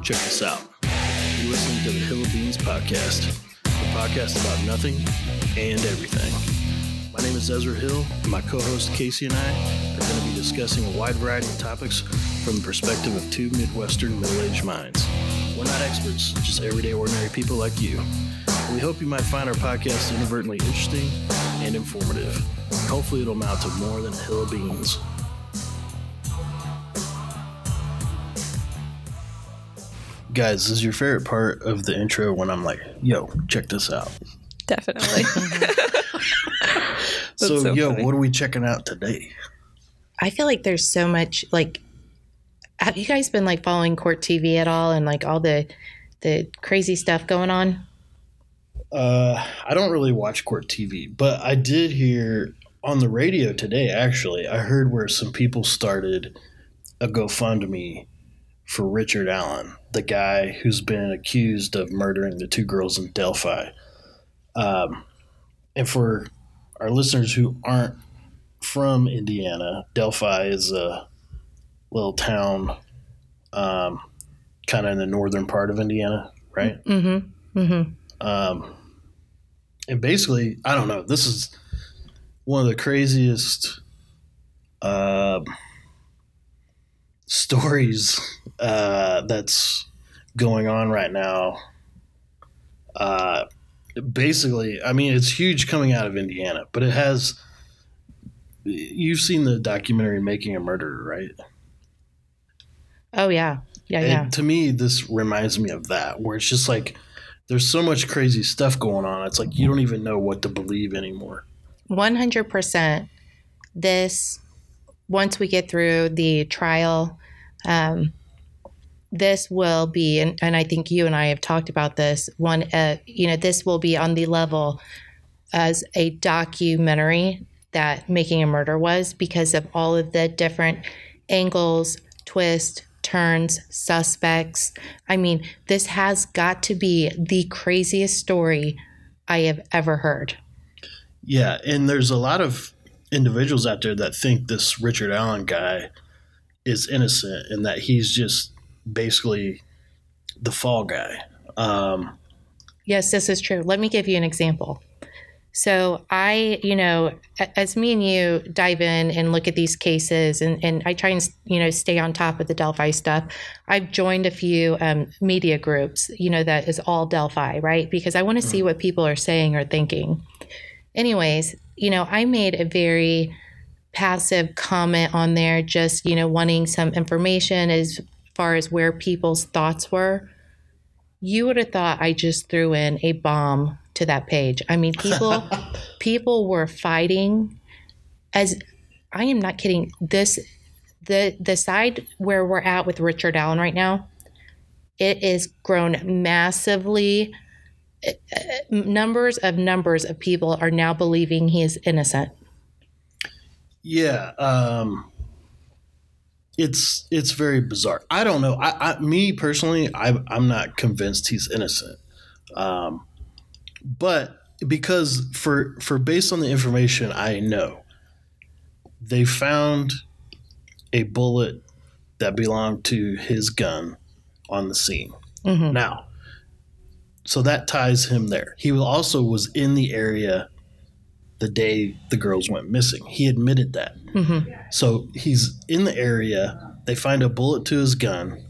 Check this out. You're listening to the Hill of Beans podcast, the podcast about nothing and everything. My name is Ezra Hill, and my co-host Casey and I are going to be discussing a wide variety of topics from the perspective of two Midwestern middle-aged minds. We're not experts, just everyday ordinary people like you. We hope you might find our podcast inadvertently interesting and informative. Hopefully it'll amount to more than a hill of beans. Guys, this is your favorite part of the intro when I'm like, yo, check this out. Definitely. So funny. What are we checking out today? I feel like there's so much, like, have you guys been, like, following Court TV at all and, like, all the crazy stuff going on? I don't really watch Court TV, but I did hear on the radio today, actually, I heard where some people started a GoFundMe for Richard Allen, the guy who's been accused of murdering the two girls in Delphi. And for our listeners who aren't from Indiana, Delphi is a little town kind of in the northern part of Indiana, right? Mm-hmm. Mm-hmm. And basically, I don't know, this is one of the craziest stories that's going on right now. Basically, I mean, it's huge coming out of Indiana, but it has, you've seen the documentary Making a Murderer, right? Oh, yeah. Yeah. To me, this reminds me of that, where it's just like, there's so much crazy stuff going on. It's like, you don't even know what to believe anymore. 100%. This, once we get through the trial, this will be, and I think you and I have talked about this, this will be on the level as a documentary that Making a Murder was, because of all of the different angles, twists, turns, suspects. I mean, this has got to be the craziest story I have ever heard. Yeah, and there's a lot of individuals out there that think this Richard Allen guy is innocent and that he's just basically the fall guy. Yes, this is true. Let me give you an example. So as me and you dive in and look at these cases and I try and, stay on top of the Delphi stuff, I've joined a few media groups, that is all Delphi, right? Because I want to see what people are saying or thinking. Anyways, I made a very passive comment on there, just, wanting some information as far as where people's thoughts were. You would have thought I just threw in a bomb to that page. I mean, people were fighting, as I am not kidding. The side where we're at with Richard Allen right now, it is grown massively. Numbers of people are now believing he is innocent. Yeah. It's very bizarre. I don't know. Me personally, I'm not convinced he's innocent. But because for based on the information I know, they found a bullet that belonged to his gun on the scene. Mm-hmm. Now, so that ties him there. He also was in the area the day the girls went missing. He admitted that. Mm-hmm. So he's in the area. They find a bullet to his gun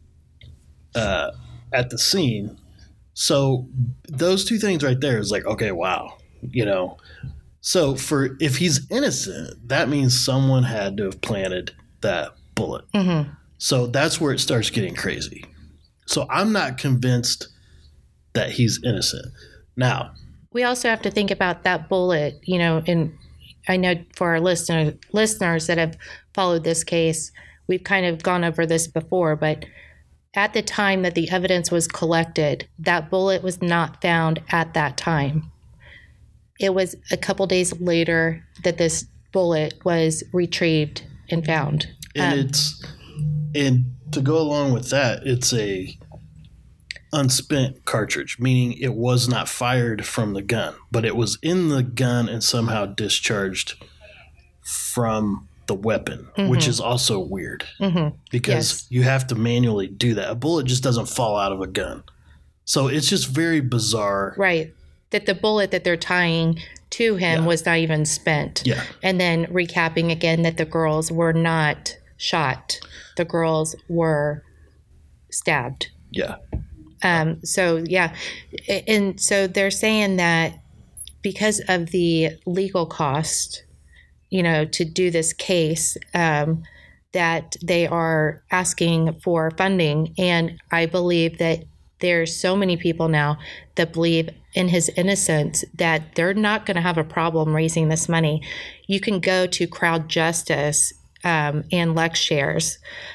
at the scene. So those two things right there is like, okay, wow. So if he's innocent, that means someone had to have planted that bullet. Mm-hmm. So that's where it starts getting crazy. So I'm not convinced that he's innocent. Now, we also have to think about that bullet, and I know for our listeners that have followed this case, we've kind of gone over this before, but at the time that the evidence was collected, that bullet was not found at that time. It was a couple days later that this bullet was retrieved and found. And to go along with that, it's a unspent cartridge, meaning it was not fired from the gun, but it was in the gun and somehow discharged from the weapon, which is also weird because Yes. you have to manually do that. A bullet just doesn't fall out of a gun. So it's just very bizarre. Right. That the bullet that they're tying to him was not even spent. Yeah. And then recapping again that the girls were not shot. The girls were stabbed. Yeah. So, yeah. And so they're saying that because of the legal cost, to do this case, that they are asking for funding. And I believe that there's so many people now that believe in his innocence that they're not going to have a problem raising this money. You can go to Crowd Justice and LexShares.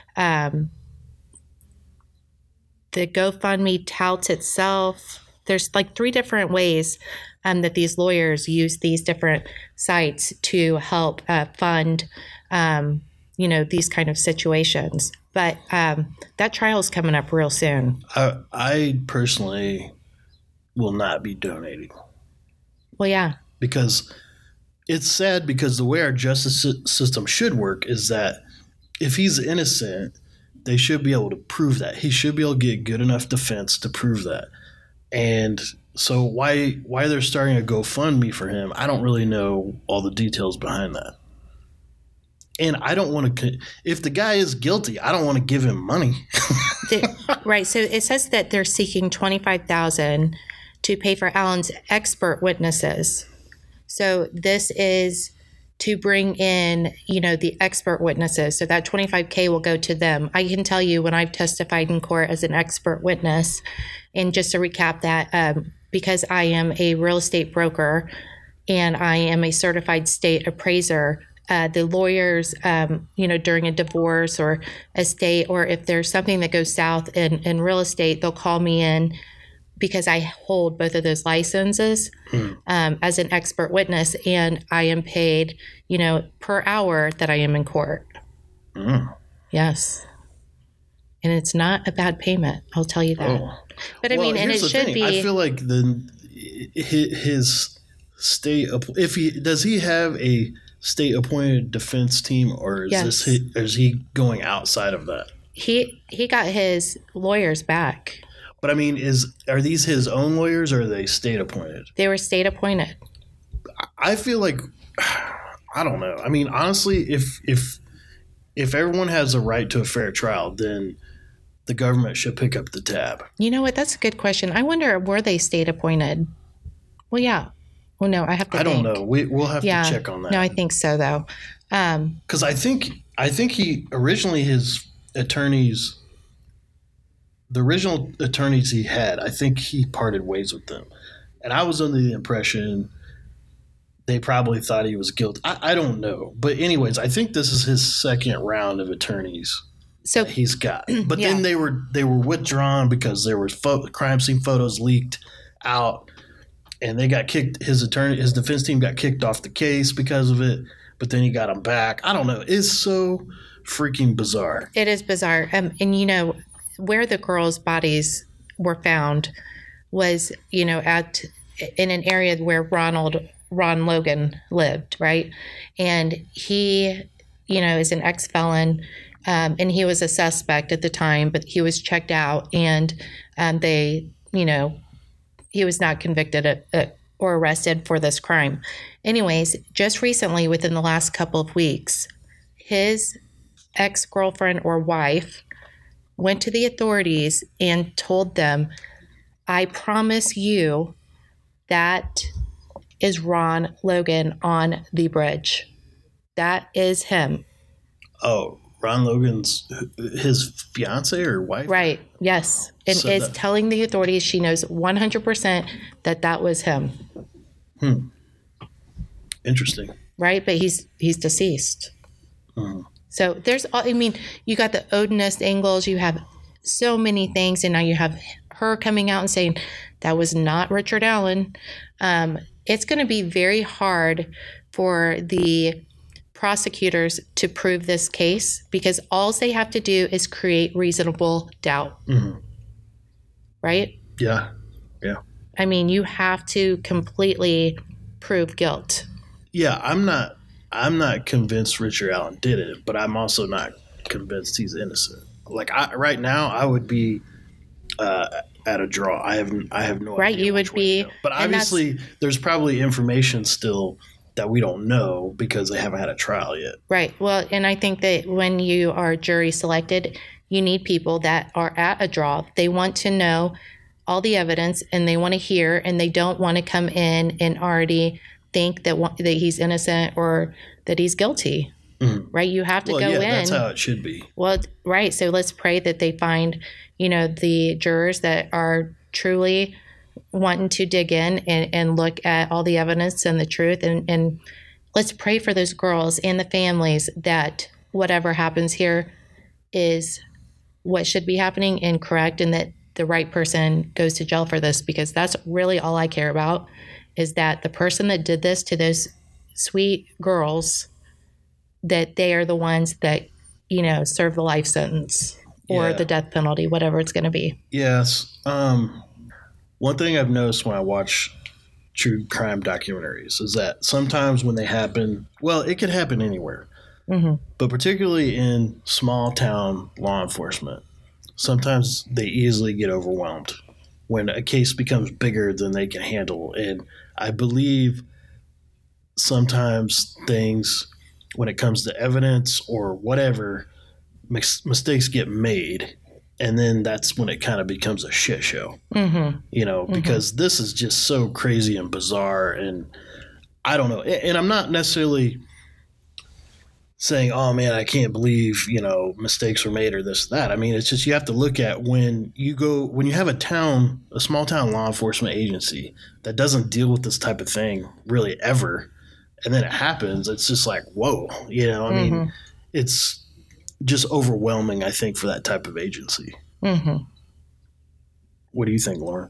The GoFundMe touts itself. There's like 3 different ways that these lawyers use these different sites to help fund, these kind of situations. But that trial is coming up real soon. I personally will not be donating. Well, yeah. Because it's sad because the way our justice system should work is that if he's innocent, they should be able to prove that. He should be able to get good enough defense to prove that. And so why they're starting a GoFundMe for him, I don't really know all the details behind that. And I don't want to – if the guy is guilty, I don't want to give him money. Right. So it says that they're seeking $25,000 to pay for Allen's expert witnesses. So this is to bring in, the expert witnesses. So that $25K will go to them. I can tell you when I've testified in court as an expert witness, and just to recap that, because I am a real estate broker and I am a certified state appraiser, the lawyers, during a divorce or estate, or if there's something that goes south in real estate, they'll call me in because I hold both of those licenses as an expert witness, and I am paid, per hour that I am in court. Yes. And it's not a bad payment, I'll tell you that. Oh. But I mean, and it should be. I feel like his state, does he have a state appointed defense team, or is he going outside of that? He got his lawyers back. But I mean, are these his own lawyers or are they state appointed? They were state appointed. I feel like, I don't know. I mean, honestly, if everyone has a right to a fair trial, then the government should pick up the tab. You know what? That's a good question. I wonder, were they state appointed? Well, yeah. Well, no, I have to think. I don't know. We'll have to check on that. No, I think so, though. Because I think he originally, his attorneys, the original attorneys he had, I think he parted ways with them. And I was under the impression they probably thought he was guilty. I don't know. But anyways, I think this is his second round of attorneys that he's got. But then they were withdrawn because there were crime scene photos leaked out. And they got kicked. His defense team got kicked off the case because of it. But then he got them back. I don't know. It's so freaking bizarre. It is bizarre. And where the girls' bodies were found was, in an area where Ron Logan lived, right? And he, is an ex-felon, and he was a suspect at the time, but he was checked out, and they, he was not convicted or arrested for this crime. Anyways, just recently, within the last couple of weeks, his ex-girlfriend or wife went to the authorities and told them, I promise you that is Ron Logan on the bridge. That is him. Oh, Ron Logan's his fiance or wife? Right. Yes. And so is telling the authorities she knows 100% that was him. Interesting. Right. But he's deceased. So you got the Odinist angles. You have so many things. And now you have her coming out and saying that was not Richard Allen. It's going to be very hard for the prosecutors to prove this case because all they have to do is create reasonable doubt. Right? Yeah. Yeah. I mean, you have to completely prove guilt. Yeah, I'm I'm not convinced Richard Allen did it, but I'm also not convinced he's innocent. Like right now, I would be at a draw. I have no right, idea. you would be. But obviously, there's probably information still that we don't know because they haven't had a trial yet. Right. Well, and I think that when you are jury selected, you need people that are at a draw. They want to know all the evidence and they want to hear, and they don't want to come in and already think that he's innocent or that he's guilty. Mm-hmm. Right. You have to go in. That's how it should be. Well, right. So let's pray that they find, the jurors that are truly wanting to dig in and look at all the evidence and the truth. And let's pray for those girls and the families that whatever happens here is what should be happening and correct, and that the right person goes to jail for this, because that's really all I care about, is that the person that did this to those sweet girls, that they are the ones that, serve the life sentence or the death penalty, whatever it's going to be. Yes. One thing I've noticed when I watch true crime documentaries is that sometimes when they happen, well, it could happen anywhere, but particularly in small town law enforcement, sometimes they easily get overwhelmed when a case becomes bigger than they can handle. And I believe sometimes things, when it comes to evidence or whatever, mistakes get made. And then that's when it kind of becomes a shit show, because this is just so crazy and bizarre. And I don't know. And I'm not necessarily saying, oh, man, I can't believe, mistakes were made or this, that. I mean, it's just you have to look at when you have a small town law enforcement agency that doesn't deal with this type of thing really ever. And then it happens. It's just like, whoa, I mean, it's just overwhelming, I think, for that type of agency. Mm-hmm. What do you think, Lauren?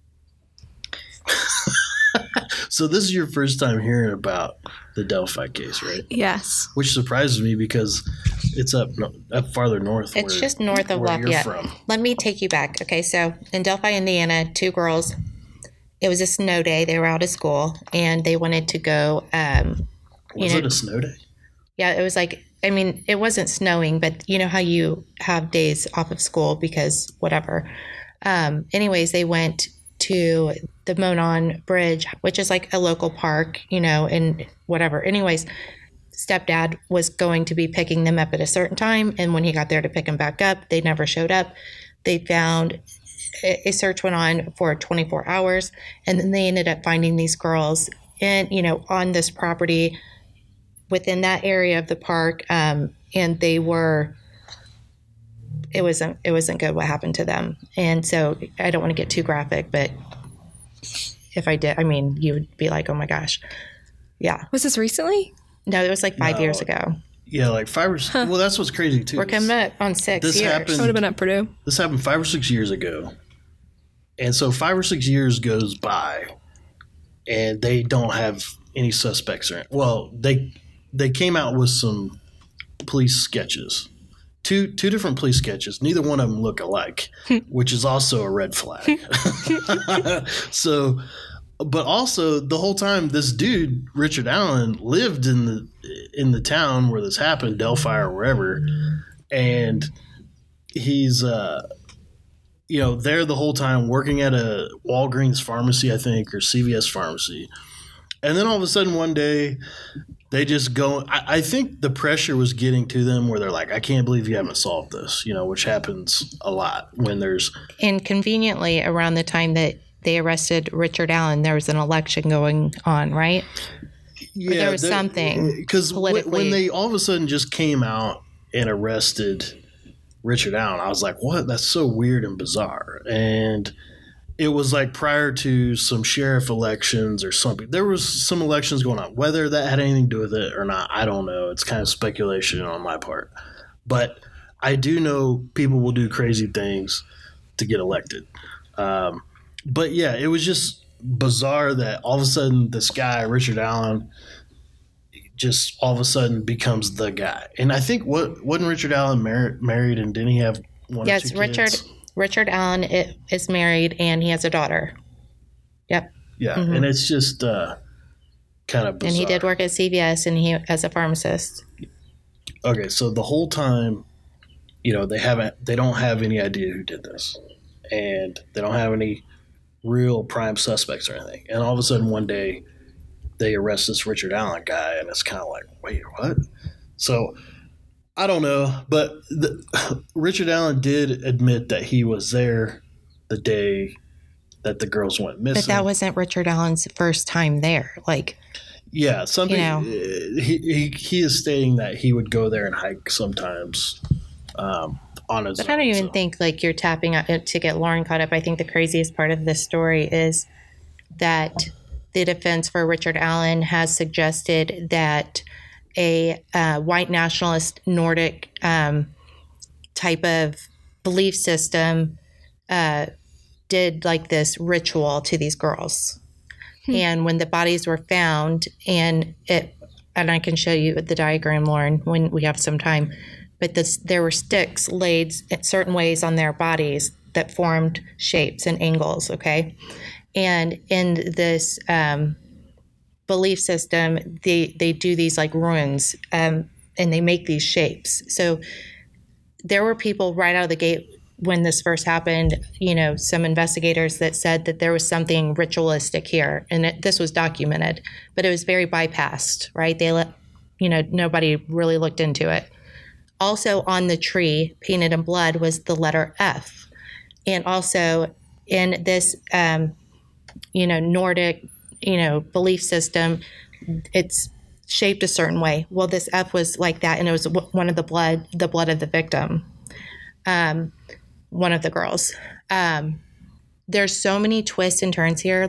So this is your first time hearing about the Delphi case, right? Yes. Which surprises me because it's up farther north. It's just north of Lafayette. Let me take you back. Okay, so in Delphi, Indiana, 2 girls, it was a snow day. They were out of school and they wanted to go. Was it a snow day? Yeah, it was like, it wasn't snowing, but you know how you have days off of school because whatever. Anyways, they went to the Monon Bridge, which is like a local park, and whatever. Anyways, stepdad was going to be picking them up at a certain time. And when he got there to pick them back up, they never showed up. They found a search went on for 24 hours. And then they ended up finding these girls on this property within that area of the park. And they were, it wasn't good what happened to them. And so I don't want to get too graphic, but if I did, you would be like, oh my gosh. Yeah. Was this recently? No, it was like 5 years ago. Yeah, like 5 or 6. Well, that's what's crazy too. We're coming up on 6 years. I would have been at Purdue. This happened 5 or 6 years ago. And so 5 or 6 years goes by and they don't have any suspects. Well, they came out with some police sketches. Two different police sketches. Neither one of them look alike, which is also a red flag. So, but also the whole time, this dude Richard Allen lived in the town where this happened, Delphi or wherever, and he's there the whole time working at a Walgreens pharmacy, I think, or CVS pharmacy, and then all of a sudden one day. They just go. I think the pressure was getting to them where they're like, I can't believe you haven't solved this, which happens a lot when there's. And conveniently, around the time that they arrested Richard Allen, there was an election going on, right? Yeah. Or there was something. Because when they all of a sudden just came out and arrested Richard Allen, I was like, what? That's so weird and bizarre. And it was like prior to some sheriff elections or something. There was some elections going on. Whether that had anything to do with it or not, I don't know. It's kind of speculation on my part. But I do know people will do crazy things to get elected. But yeah, it was just bizarre that all of a sudden this guy, Richard Allen, just all of a sudden becomes the guy. And I think wasn't Richard Allen married and didn't he have one or two kids? Richard Allen is married and he has a daughter. Yep. Yeah. Mm-hmm. And it's just, kind of bizarre. And he did work at CVS and he as a pharmacist. Okay, so the whole time, they don't have any idea who did this. And they don't have any real prime suspects or anything. And all of a sudden one day they arrest this Richard Allen guy, and it's kind of like, wait, what? So I don't know, but Richard Allen did admit that he was there the day that the girls went missing. But that wasn't Richard Allen's first time there. Yeah, something. He is stating that he would go there and hike sometimes on his own. But I don't even think you're tapping out to get Lauren caught up. I think the craziest part of this story is that the defense for Richard Allen has suggested that a white nationalist Nordic type of belief system did this ritual to these girls. And when the bodies were found, and I can show you the diagram, Lauren, when we have some time, but there were sticks laid certain ways on their bodies that formed shapes and angles, okay? And in this belief system, they do these runes, and they make these shapes. So there were people right out of the gate when this first happened, some investigators that said that there was something ritualistic here, and this was documented, but it was very bypassed, right? Nobody really looked into it. Also on the tree, painted in blood, was the letter F. And also in this, Nordic, belief system, it's shaped a certain way. Well, this F was like that, and it was one of the blood of the victim. One of the girls. There's so many twists and turns here.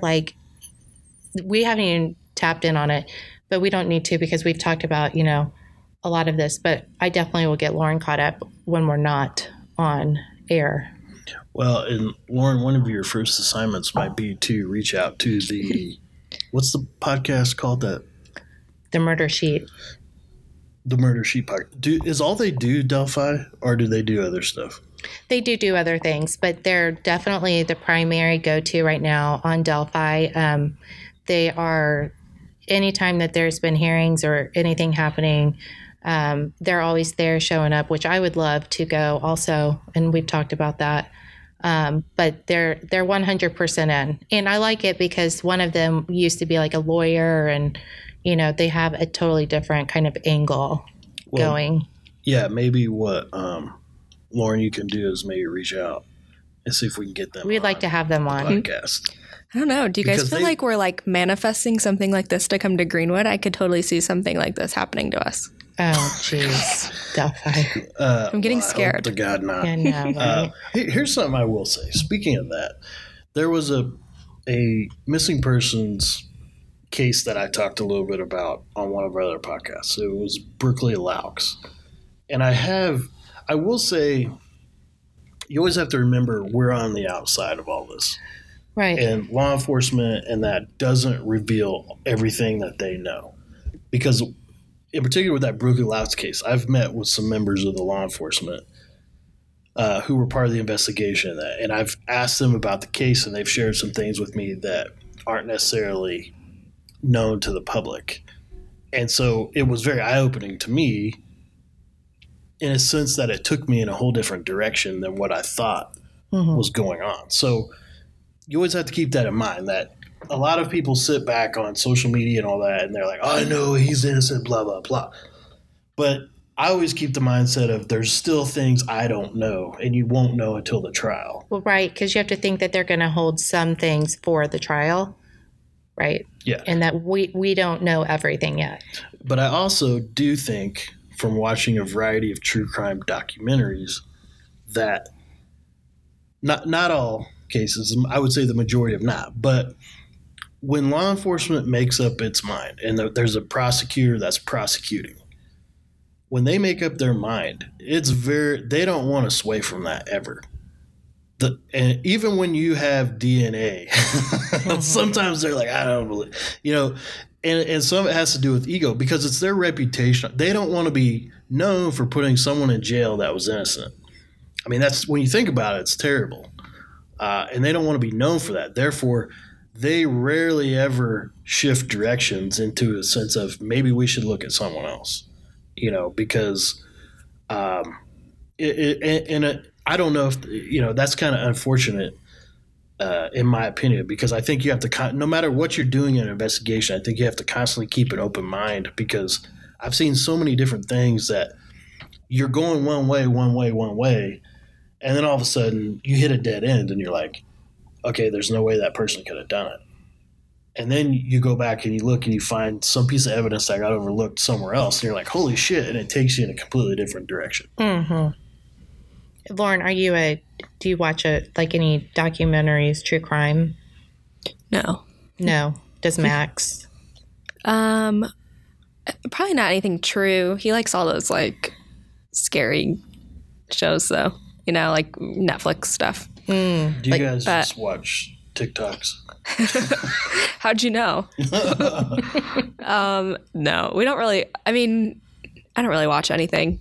We haven't even tapped in on it, but we don't need to because we've talked about, a lot of this. But I definitely will get Lauren caught up when we're not on air. Well, and Lauren, one of your first assignments might be to reach out to what's the podcast called? The Murder Sheet. The Murder Sheet podcast. Is all they do Delphi, or do they do other stuff? They do other things, but they're definitely the primary go-to right now on Delphi. They are, anytime that there's been hearings or anything happening, they're always there showing up, which I would love to go also, and we've talked about that. But they're 100% in, and I like it because one of them used to be a lawyer, and they have a totally different kind of angle going. Yeah, maybe what Lauren, you can do is maybe reach out and see if we can get them. We'd like to have them on podcast. I don't know. Do you guys feel like we're manifesting something like this to come to Greenwood? I could totally see something like this happening to us. Oh, jeez. Delphi. I'm getting scared. I hope to God not. Yeah, no, right? Here's something I will say. Speaking of that, there was a missing persons case that I talked a little bit about on one of our other podcasts. It was Brooklyn Laux. And I will say, you always have to remember we're on the outside of all this. Right. And law enforcement and that doesn't reveal everything that they know. Because in particular with that Brooklyn Laux case, I've met with some members of the law enforcement who were part of the investigation. And I've asked them about the case, and they've shared some things with me that aren't necessarily known to the public. And so it was very eye-opening to me in a sense that it took me in a whole different direction than what I thought was going on. So you always have to keep that in mind, that a lot of people sit back on social media and all that, and they're like, oh, I know he's innocent, blah, blah, blah. But I always keep the mindset of there's still things I don't know, and you won't know until the trial. Well, right, because you have to think that they're going to hold some things for the trial, right? Yeah. And that we don't know everything yet. But I also do think, from watching a variety of true crime documentaries, that not all cases, I would say the majority have not, but when law enforcement makes up its mind and there's a prosecutor that's prosecuting, when they make up their mind, they don't want to sway from that ever. And even when you have DNA, sometimes they're like, I don't believe, and some of it has to do with ego because it's their reputation. They don't want to be known for putting someone in jail that was innocent. I mean, that's, when you think about it, it's terrible. And they don't want to be known for that. Therefore, they rarely ever shift directions into a sense of maybe we should look at someone else, because I don't know if, that's kind of unfortunate in my opinion, because I think you have to, no matter what you're doing in an investigation, I think you have to constantly keep an open mind, because I've seen so many different things that you're going one way, and then all of a sudden you hit a dead end and you're like, okay, there's no way that person could have done it. And then you go back and you look and you find some piece of evidence that got overlooked somewhere else, and you're like, holy shit, and it takes you in a completely different direction. Mm-hmm. Lauren, do you watch any documentaries, true crime? No. Does Max? Probably not anything true. He likes all those scary shows though, like Netflix stuff. Do you guys just watch TikToks? How'd you know? No, we don't really. I don't really watch anything.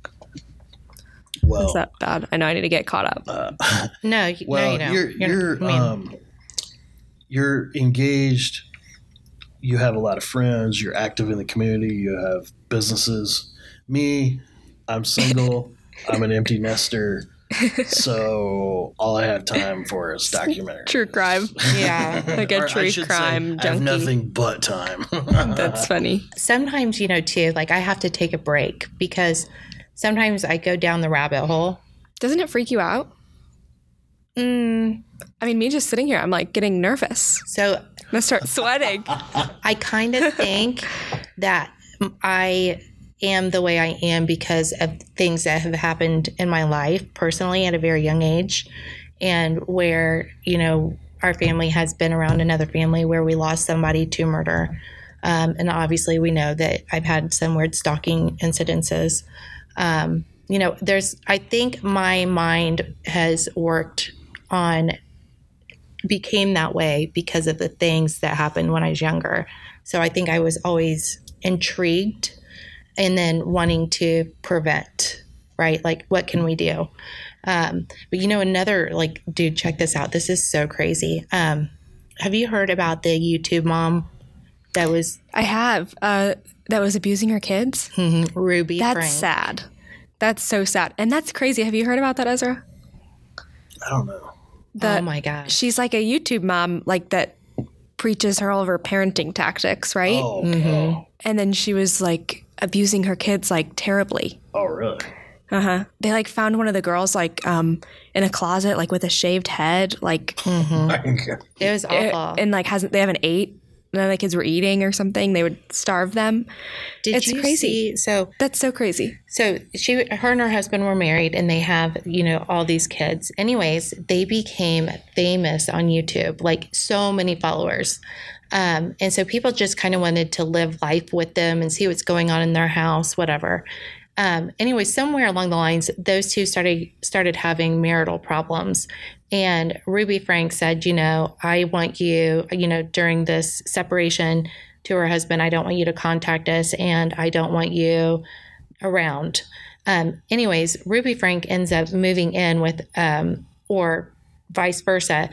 Well, is that bad? I know I need to get caught up. No, you don't. You're engaged. You have a lot of friends. You're active in the community. You have businesses. Me, I'm single. I'm an empty nester. So all I have time for is documentaries. True crime. Yeah. Like a true crime junkie. I have nothing but time. That's funny. Sometimes, too, I have to take a break because sometimes I go down the rabbit hole. Doesn't it freak you out? Me just sitting here, I'm getting nervous. So I'm going to start sweating. I kind of think that I am the way I am because of things that have happened in my life personally at a very young age, and where, our family has been around another family where we lost somebody to murder. And obviously we know that I've had some weird stalking incidences. I think my mind has became that way because of the things that happened when I was younger. So I think I was always intrigued and then wanting to prevent, right? What can we do? But another, dude, check this out. This is so crazy. Have you heard about the YouTube mom that was... I have. That was abusing her kids? Mm-hmm. Ruby That's Frank. sad. That's so sad. And that's crazy. Have you heard about that, Ezra? I don't know. Oh my gosh. She's a YouTube mom that preaches all of her parenting tactics, right? Oh, mm-hmm. And then she was abusing her kids terribly. Oh, really? Uh-huh. They found one of the girls in a closet with a shaved head Mm-hmm. It was awful. And they haven't ate. None of the kids were eating or something. They would starve them. It's crazy. That's so crazy. So her and her husband were married, and they have, all these kids. Anyways, they became famous on YouTube, so many followers. And so people just kind of wanted to live life with them and see what's going on in their house, whatever. Anyway, somewhere along the lines, those two started having marital problems. And Ruby Frank said, I want you, during this separation to her husband, I don't want you to contact us, and I don't want you around. Anyways, Ruby Frank ends up moving in with, or vice versa,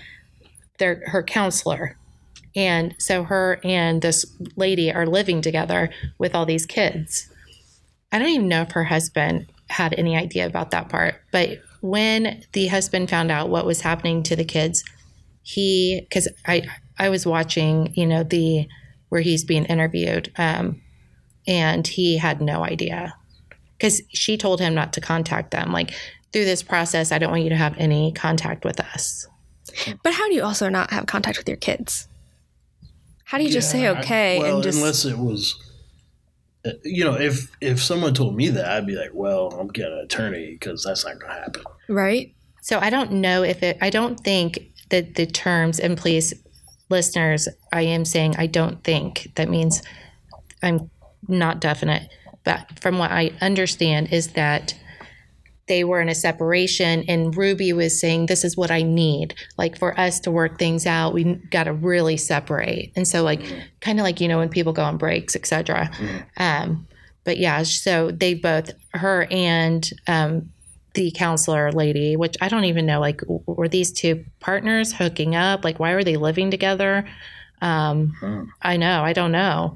her counselor. And so her and this lady are living together with all these kids. I don't even know if her husband had any idea about that part. But when the husband found out what was happening to the kids, because I was watching, where he's being interviewed, and he had no idea. Because she told him not to contact them. Through this process, I don't want you to have any contact with us. But how do you also not have contact with your kids? How do you just say okay and just... unless it was... if someone told me that, I'd be like, well, I'm getting an attorney because that's not going to happen. Right. So I don't know I don't think that the terms, and please, listeners, I am saying I don't think, that means I'm not definite. But from what I understand is that they were in a separation, and Ruby was saying, this is what I need. For us to work things out, we got to really separate. And so kind of when people go on breaks, et cetera. But yeah, so they both, her and the counselor lady, which I don't even know, like, were these two partners hooking up? Like, why were they living together? I don't know.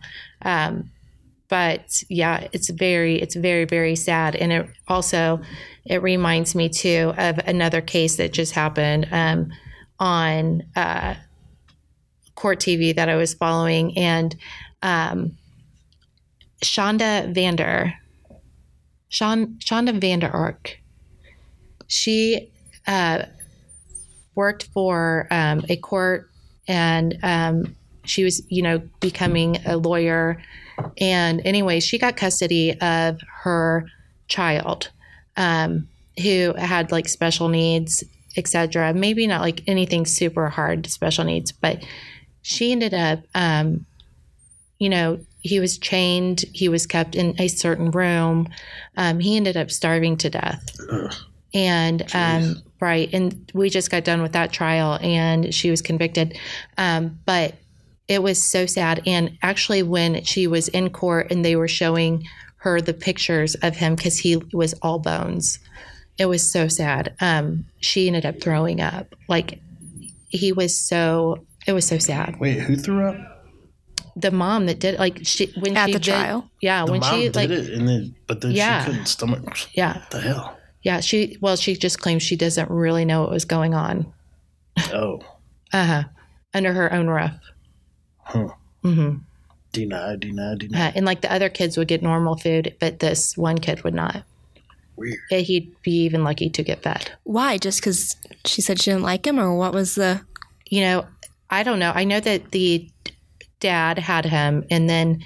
But yeah, it's very, very sad. And it reminds me too of another case that just happened, on, Court TV that I was following. And, Shonda Vander Ark. She worked for a court, and she was, becoming a lawyer. And anyway, she got custody of her child, who had like special needs, etc. Maybe not like anything super hard special needs, but she ended up, he was chained. He was kept in a certain room. He ended up starving to death. Ugh. And, right. And we just got done with that trial, and she was convicted. But it was so sad. And actually, when she was in court and they were showing her the pictures of him, because he was all bones, it was so sad. She ended up throwing up. Like, it was so sad. Wait, who threw up? The mom that did, like, when at she the did, trial. Yeah, The when mom she did it, and then Yeah. she couldn't stomach. Yeah. What the hell? Yeah, she just claims she doesn't really know what was going on. Oh. Under her own roof. Huh. Mm-hmm. Deny. And like the other kids would get normal food, but this one kid would not. Weird. Yeah, he'd be even lucky to get fed. Why? Just because she said she didn't like him, or what was the? I don't know. I know that the dad had him, and then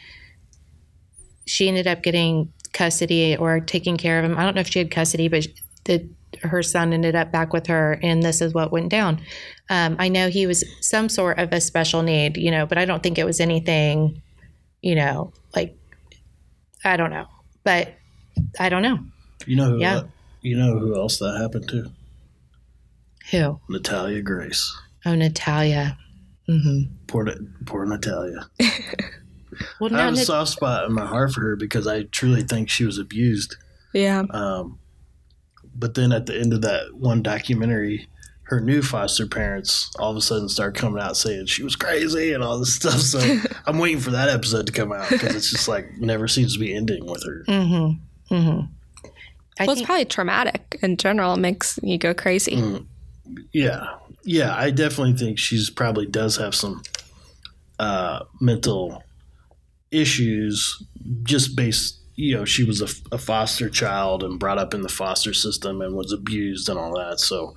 she ended up getting custody or taking care of him. I don't know if she had custody, but her son ended up back with her, and this is what went down. I know he was some sort of a special need, but I don't think it was anything, like, I don't know. But I don't know. You know who else that happened to? Who? Natalia Grace. Oh, Natalia. Mm-hmm. Poor Natalia. Well, I have a soft spot in my heart for her because I truly think she was abused. Yeah. But then at the end of that one documentary, her new foster parents all of a sudden start coming out saying she was crazy and all this stuff. So I'm waiting for that episode to come out because it's just like never seems to be ending with her. Mm-hmm. Mm-hmm. It's probably traumatic in general. It makes you go crazy. Yeah. I definitely think she's probably does have some mental issues just based, she was a foster child and brought up in the foster system and was abused and all that. So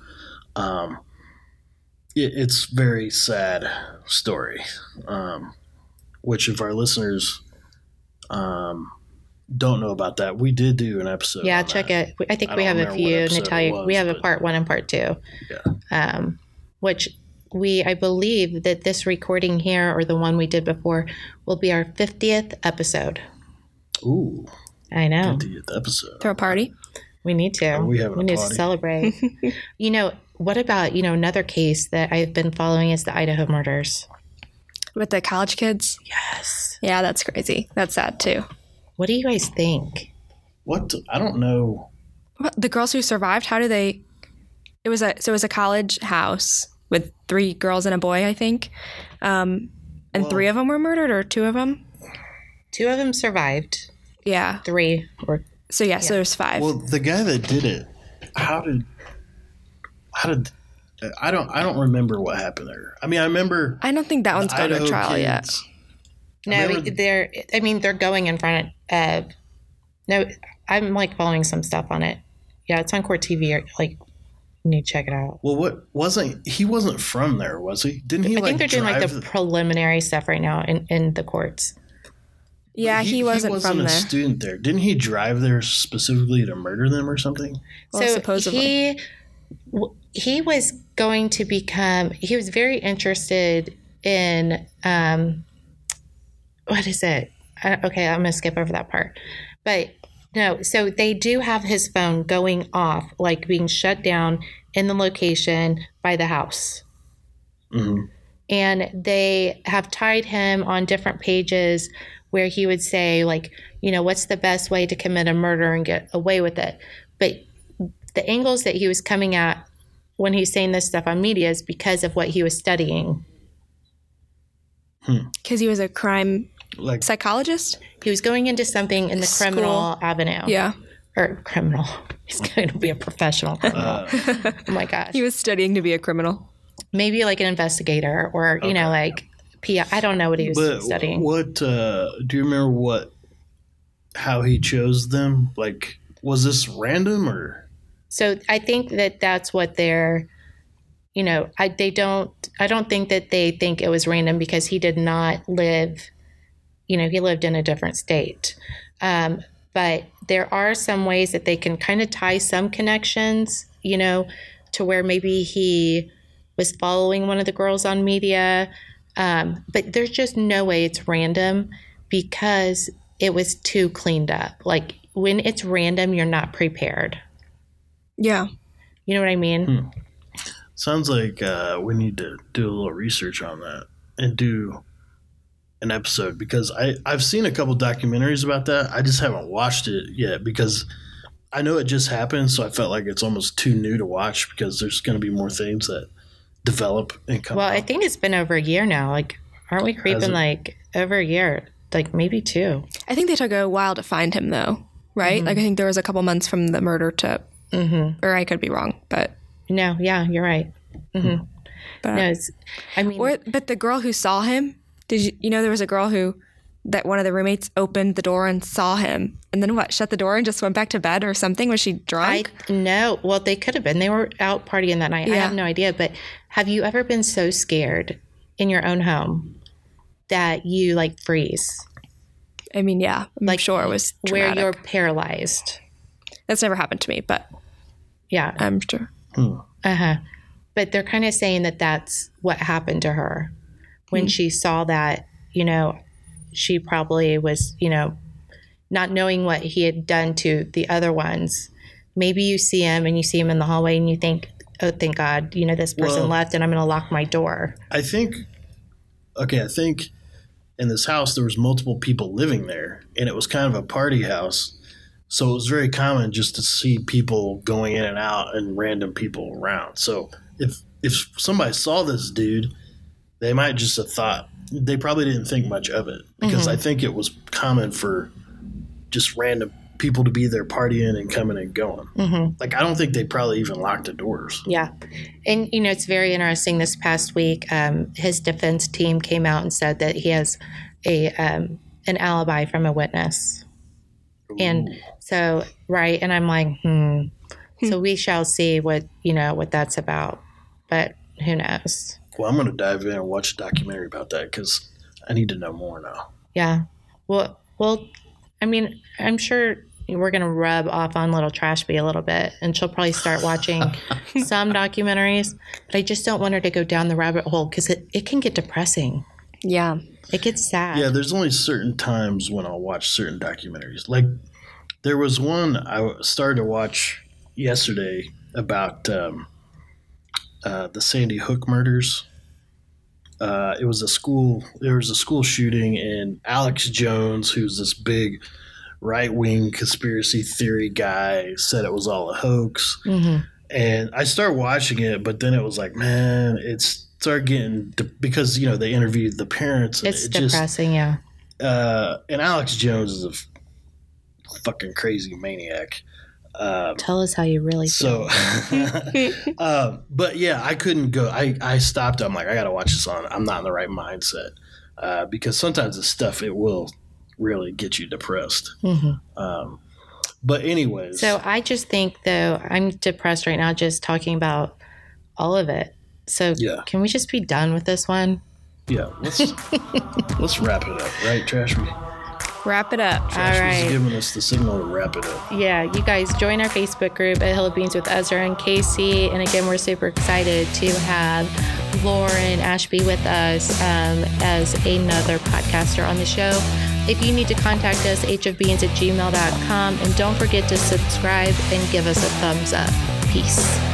it's very sad story, which if our listeners don't know about that, we did do an episode. Yeah, check it. I think we have a few, Natalia. We have a part 1 and part 2. Yeah. Which I believe that this recording here, or the one we did before, will be our 50th episode. Ooh. I know. 50th episode. Throw a party. We need to. Are we having we a need party? to celebrate. What about, another case that I've been following is the Idaho murders. With the college kids? Yes. Yeah, that's crazy. That's sad too. What do you guys think? I don't know. The girls who survived, how do they? It was a college house with 3 girls and a boy, I think, and 3 of them were murdered, or 2 of them. 2 of them survived. Yeah. 3 were. So so there's 5. Well, the guy that did it, how did I don't remember what happened there. I mean, I remember. I don't think that one's going to trial yet. No, they're going in front of. No, I'm like following some stuff on it. Yeah, it's on Court TV. Like, you need to check it out. Well, he wasn't from there, was he? Didn't he? I think they're doing like the preliminary stuff right now in the courts. Yeah, he wasn't from a there. Student there. Didn't he drive there specifically to murder them or something? Well, so supposedly. he was going to become. He was very interested in. What is it? Okay, I'm going to skip over that part. But no, so they do have his phone going off, like being shut down in the location by the house. Mm-hmm. And they have tied him on different pages where he would say, like, what's the best way to commit a murder and get away with it? But the angles that he was coming at when he's saying this stuff on media is because of what he was studying. Because he was a crime psychologist? He was going into something in the criminal avenue. Yeah. Or criminal. He's going to be a professional criminal. Oh my gosh. He was studying to be a criminal. Maybe like an investigator or, you know, like PI. I don't know what he was studying. What, do you remember how he chose them? Like, was this random or? So I think that's what they're, you know, I don't think that they think it was random because he did not live, you know, he lived in a different state. But there are some ways that they can kind of tie some connections, you know, to where maybe he was following one of the girls on media. But there's just no way it's random because it was too cleaned up. Like when it's random, you're not prepared. Yeah. You know what I mean? Sounds like we need to do a little research on that and do an episode because I've seen a couple documentaries about that. I just haven't watched it yet because I know it just happened. So I felt like it's almost too new to watch because there's going to be more things that develop and come out. I think it's been over a year now. Like, aren't we creeping like over a year? Like maybe 2. I think they took a while to find him though, right? Mm-hmm. Like I think there was a couple months from the murder to, or I could be wrong, but. No, yeah, you're right. Mm-hmm. But, no, but the girl who saw him, did you know there was a girl that one of the roommates opened the door and saw him and then shut the door and just went back to bed or something? Was she drunk? No. Well, they could have been. They were out partying that night. Yeah. I have no idea. But have you ever been so scared in your own home that you like freeze? I mean, yeah. I'm sure it was traumatic. Where you're paralyzed. That's never happened to me, but yeah. I'm sure. But they're kind of saying that that's what happened to her. When she saw that, you know, she probably was, you know, not knowing what he had done to the other ones. Maybe you see him and you see him in the hallway and you think, oh, thank God, you know, this person left and I'm going to lock my door. I think in this house there was multiple people living there and it was kind of a party house. So it was very common just to see people going in and out and random people around. So if somebody saw this dude, they might just have thought, they probably didn't think much of it because I think it was common for just random people to be there partying and coming and going. Like, I don't think they probably even locked the doors. Yeah. And, you know, it's very interesting. This past week, his defense team came out and said that he has an alibi from a witness. Ooh. And so, right. And I'm like, So we shall see what that's about. But who knows? Well, I'm going to dive in and watch a documentary about that because I need to know more now. Yeah. Well, I mean, I'm sure we're going to rub off on Little Trashby a little bit, and she'll probably start watching some documentaries. But I just don't want her to go down the rabbit hole because it can get depressing. Yeah. It gets sad. Yeah, there's only certain times when I'll watch certain documentaries. Like, there was one I started to watch yesterday about the Sandy Hook murders. There was a school shooting, and Alex Jones, who's this big right-wing conspiracy theory guy, said it was all a hoax. And I started watching it, but then it was like, man, it started getting because they interviewed the parents. And it's depressing, yeah. And Alex Jones is a fucking crazy maniac. Tell us how you really feel. But yeah, I couldn't go. I stopped. I'm like, I got to watch this on. I'm not in the right mindset because sometimes the stuff, it will really get you depressed. But anyways. So I just think, though, I'm depressed right now just talking about all of it. So Can we just be done with this one? Yeah. Let's wrap it up, right, Trashby? Wrap it up. All right. Giving us the signal to wrap it up. Yeah, you guys join our Facebook group at Hill of Beans with Ezra and Casey. And again, we're super excited to have Lauren Ashby with us as another podcaster on the show. If you need to contact us, hofbeans@gmail.com. And don't forget to subscribe and give us a thumbs up. Peace.